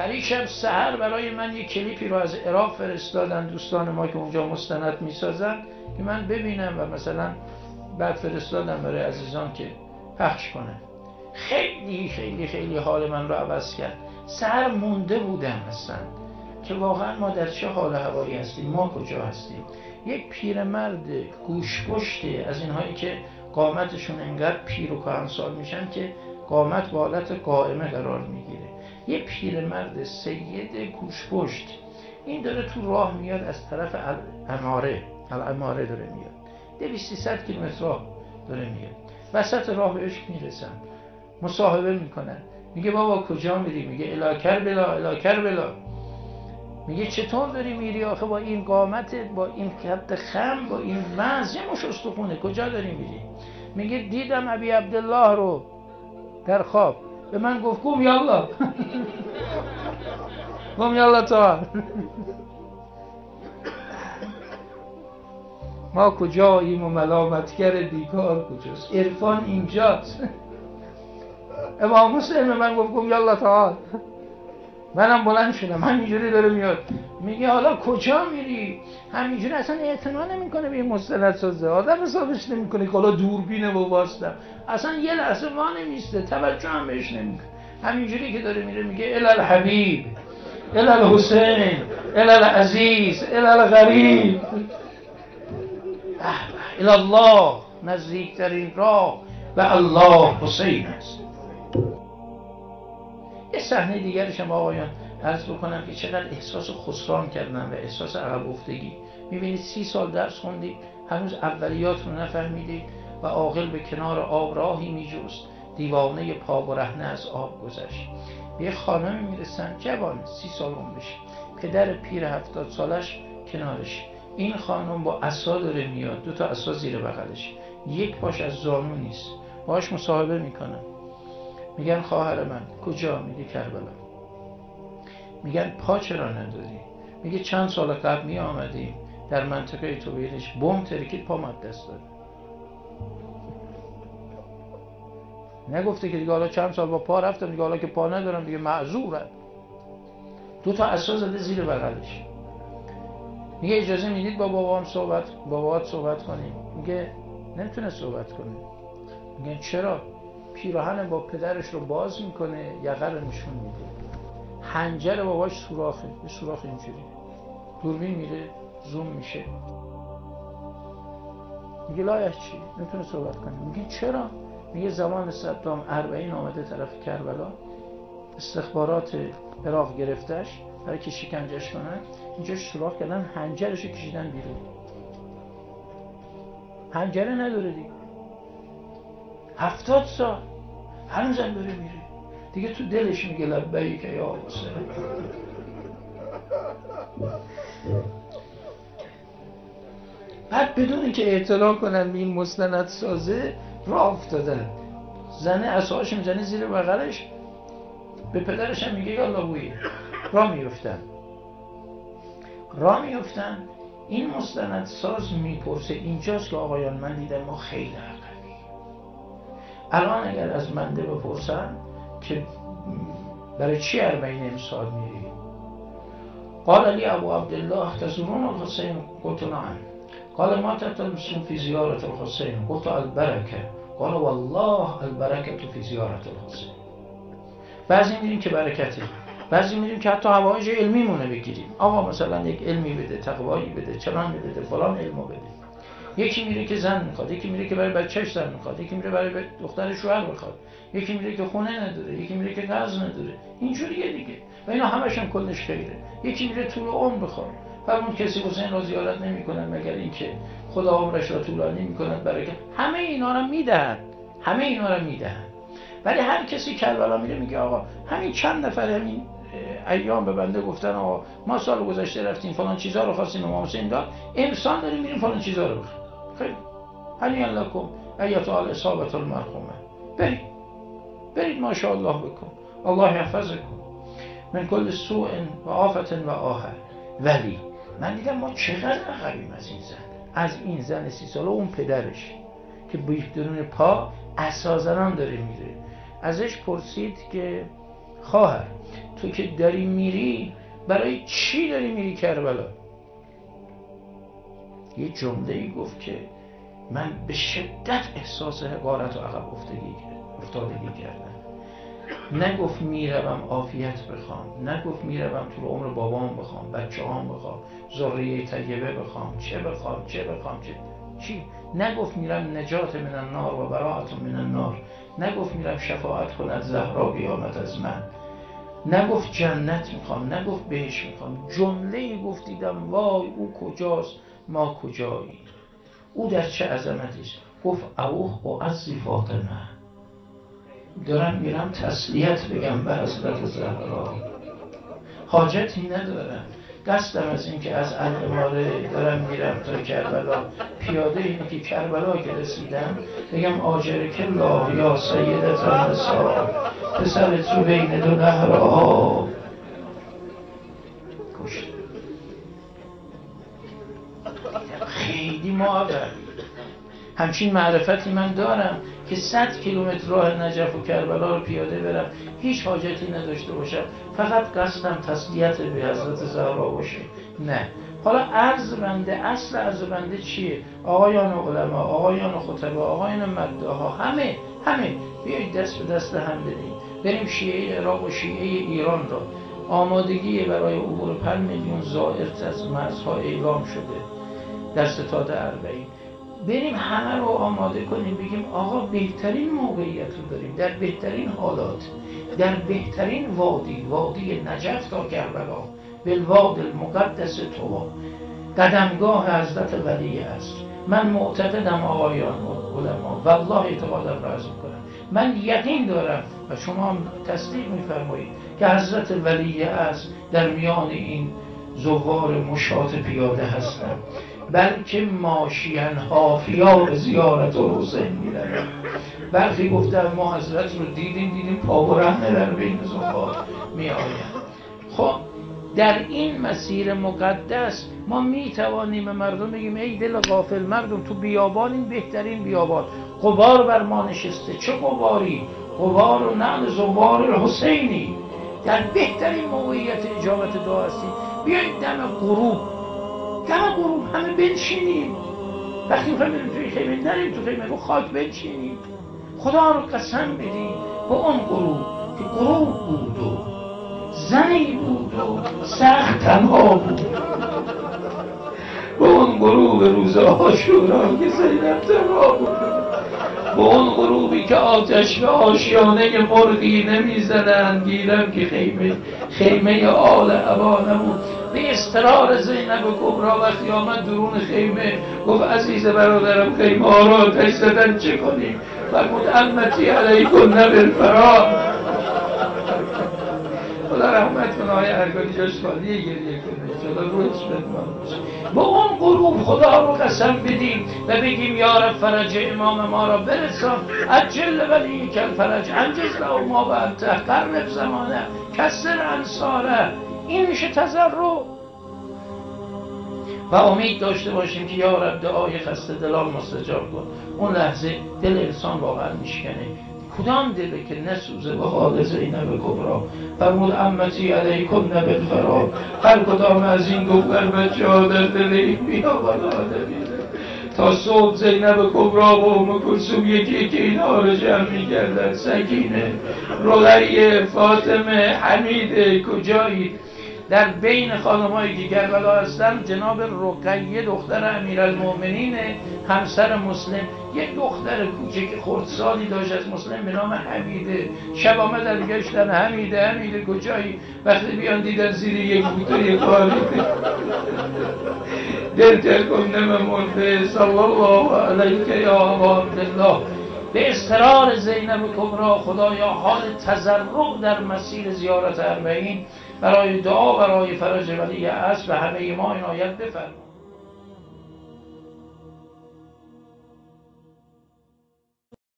پریشب سحر برای من یک کلیپی رو از عراق فرستادن دوستان ما که اونجا مستند میسازن که من ببینم و مثلا بعد فرستادم برای عزیزان که پخش کنن. خیلی خیلی خیلی حال من رو عوض کرد. سحر مونده بودم اصلا که واقعا ما در چه حال هوایی هستیم، ما کجا هستیم. یک پیرمرد گوشپشته از اینهایی که قامتشون انقدر پیر و کهنسال میشن که قامت به حالت قائمه قرار میگیره، یک پیرمرد سید گوشپشت، این داره تو راه میاد از طرف العماره داره میاد، 200-300 کیلومتر راه داره میاد. وسط راه بهش میرسم، مصاحبه میکنن، میگه بابا کجا میری؟ میگه الی کربلا، الی کربلا. میگه چطور داری میری آخه با این قامتت، با این خط خم، با این وزن، یه مش استخونه، کجا داری میری؟ میگه دیدم ابی عبدالله رو در خواب، به من گفت قوم یالا قوم یالا تعال. ما کجاییم و ملامتگر بیکار کجاست؟ عرفان اینجاست. امام حسین به من گفت قوم یالا تعال، منم بلند شدم، همینجوری داره میاد. میگه حالا کجا میری؟ همینجوری اصلا اعتنا نمیکنه به این مستند سازه، آدم حسابش نمیکنه که حالا دوربینه و واسطه، اصلا یه لحظه ما نمیسته، توجه هم بهش نمیکنه، همینجوری که داره میره میگه الی الحبیب، الی الحسین، الی العزیز، الی الغریب، الی الله، نزدیکترین راه و الله حسین است. یه صحنه دیگرش هم آقایان عرض بکنم که چقدر احساس خسران کردن و احساس عقب افتگی. میبینید 30 سال درس خوندید، هنوز اولیات رو نفهمیدید و عاقل به کنار آب راهی میجست، دیوانه پا برهنه از آب گذشت. به یه خانمی میرسن جوان، 30 سال عمرش، پدر پیر 70 سالش کنارش. این خانم با عصا داره میاد، 2 تا عصا زیر بغلش، یک پاش از زانو نیست. باهاش مصاحبه میکنن، میگن خواهر من کجا؟ میگه کربلا. میگن پا چرا نداری؟ میگه چند سال قبل می آمدیم در منطقه توبیلش بم ترکید، پا مد دست داد. نگفته که دیگه حالا چند سال با پا رفتم، دیگه حالا که پا ندارم دیگه معذورم. 2 تا عصا زده زیر بغلش. میگه اجازه میدید با بابات صحبت کنیم؟ میگه نمیتونه صحبت کنه. میگن چرا؟ پیراهن با پدرش رو باز میکنه، یقه رو نشون میده، حنجر باباش سوراخه، یه سوراخ اینجوری، دوربین میره زوم میشه. میگه لایش چی؟ نمیتونه صحبت کنه. میگه چرا؟ میگه زمان صدام 40 آمده طرف کربلا، استخبارات عراق گرفتش برای که شکنجهش کنن، اینجا سوراخ کردن، حنجرشو کشیدن بیرون، حنجره نداره دیگه. 70 سال هنوزم داره میره دیگه، تو دلش میگه لبیک یا حسین. بعد بدون اینکه اطلاع کنن به این مستند سازه راه افتادن، زنه عصاهاش میزنه زیر بغلش، به پدرش هم میگه یالا بویه، راه میفتن. این مستند ساز میپرسه، اینجاست که آقایان من دیدم ما خیلی عقبی. الان اگر از بنده بپرسن که برای چی 40 امسال میری؟ قال لی ابو عبدالله تزورون الحسین؟ قلت نعم. قال ما تلبسون في زیارت الحسین؟ قلت البرکه. قال والله البرکه في زیارت الحسین. بعضی میریم که برکته، بعضی میریم که حتی حوایج علمی مونه بگیریم، آقا مثلا یک علمی بده، تقوایی بده، چنان بده، فلان علمو بده. یکی میره که زن میخواد، یکی میره که برای بچه‌ش زن میخواد، یکی میره برای دختر شوهر میخواد، یکی میره که خونه نداره، یکی میره که قرض نداره. اینجوریه دیگه و اینا همش هم کلش خیره. یکی میره طول عمر بخواد، فرمون کسی حسین را زیارت نمیکنن مگر اینکه خدا عمرش را طولانی میکند برکت. همه اینا رو میدهن. ولی هر کسی کربلا میره میگه آقا همین چند نفر همین ایام به بنده گفتن آقا ما سال گذشته رفتیم فلان چیزا رو خواستیم امام حسین داد، امسال داریم میریم فلان چیزا رو بخریم. خیلی هنیئا لکم ایتها الاصابه المرحومه، برید ماشاءالله بکن، الله یحفظکم من کل سوء و آفت و آه. ولی من دیدم ما چقدر عقبیم از این زن 30 ساله، اون پدرش که بدون پا عصا زنان داره میره. ازش پرسید که خواهر تو که داری میری برای چی داری میری کربلا؟ یه جمله‌ای گفت که من به شدت احساس حقارت و عقب افتادگی کردم. نگفت میروم عافیت بخوام، نگفت میروم طول عمر بابام بخوام، بچه هام بخوام، ذریه طیبه بخوام، چه بخوام چی؟ نگفت میرم نجات من النار و براءت من النار، نگفت میرم شفاعت کند زهرا قیامت از من، نگفت جنت میخوام، نگفت بهش میخوام. جمله‌ای گفت دیدم وای او کجاست ما کجایی، او در چه عظمتیست. گفت اوه و عزی فاطمه، دارم میرم تسلیت بگم به حضرت زهرا، حاجتی ندارم، دستم از این که از الاماره دارم میرم تا کربلا پیاده، اینه که کربلا که رسیدم بگم آجرک الله یا سیدت النساء پسر تو بین دو نهرها کشت. خیلی معبر همچین معرفتی من دارم که 100 کیلومتر راه نجف و کربلا رو پیاده برم، هیچ حاجتی نداشته باشم، فقط قصدم تسلیت به حضرت زهرا باشه. نه، حالا عرض بنده، اصل عرض بنده چیه؟ آقایان علما، آقایان خطبا، آقایان مدعاها، همه بیایید دست به دست هم بریم شیعه عراق و شیعه ایران را آمادگی برای عبور 5 میلیون زائر از مرزها اعلام شده در ستاد اربعین، بریم همه رو آماده کنیم، بگیم آقا بهترین موقعیت رو داریم، در بهترین حالات، در بهترین وادی نجف تا کربلا، بالواد المقدس طوا، قدمگاه حضرت ولی است. من معتقدم آقایان علما، والله اعتقادم را عرض میکنم، من یقین دارم و شما هم تصدیق میفرمایید که حضرت ولی است در میان این زوار مشاط پیاده هستند، بلکه ماشیان حافیا به زیارت حسین میرن. برخی گفتن ما حضرت رو دیدیم پا و رهنه در بین زوار می آید. خب در این مسیر مقدس ما می توانیم به مردم بگیم ای دل غافل مردم، تو بیابان این بهترین بیابان، غبار بر ما نشسته، چه غباری؟ غبار و نعل زوار حسینی، در بهترین موقعیت اجابت دعا هستیم. بیایید دم غروب همه بنشینیم، وقتی میخوایم بریم توی خیمه نریم تو خیمه، رو خاک بنشینیم، خدا رو قسم بدیم با اون غروب که غروب بود و زنی بود و سخت تنها بود، با اون غروب روز عاشورا که زینب تنها بود، با اون غروبی که آتش به آشیانه مرغی نمیزدن، گیرم که خیمه آل عبا نبود. به اصرار زینب کبرا وقتی آمد درون خیمه گفت عزیز برادرم خیمه ها را آتش زدن چه کنیم؟ فرمود امتی علیکن بالفراق. خدا رحمت کنه آقای ارگانی، جاش خالیه، گریه کنه انشاءالله روحش بتمان باشه. با اون غروب خدا رو قسم بدیم و بگیم یا رب فرج امام ما را برسان، عجل ولی کل فرج انجز له ما بعد قرب زمانه کسر انصاره. این میشه تضرع و امید داشته باشیم که یا رب دعای خسته دلان مستجاب کن. اون لحظه دل انسان واقعا میشکنه. کدام دله که نسوزه به حال زینب کبرا؟ فرمود امتی علیکن بالفراق. هر کدام از این گوهر بچه ها در دل این بیابان آدمیزه تا صبح زینب کبرا و ام کلثوم یکی که اینها رو جمع می‌کردن. سکینه، رقیه، فاطمه، حمیده کجایید؟ در بین خانم‌هایی که کربلا هستن جناب رقیه دختر امیرالمؤمنین همسر مسلم، یک دختر کوچک خردسالی داشت از مسلم به نام حمیده. شب آمدن گشتن حمیده کجایی؟ وقتی بیان دیدن زیر یک بوته خالیده دل ترکندم مرده صلی الله علیک یا ابا عبدالله. به اصرار زینب کبرا خدایا حال تضرع در مسیر زیارت اربعین برای دعا برای فرج ولی عصر به همه ما عنایت بفرما.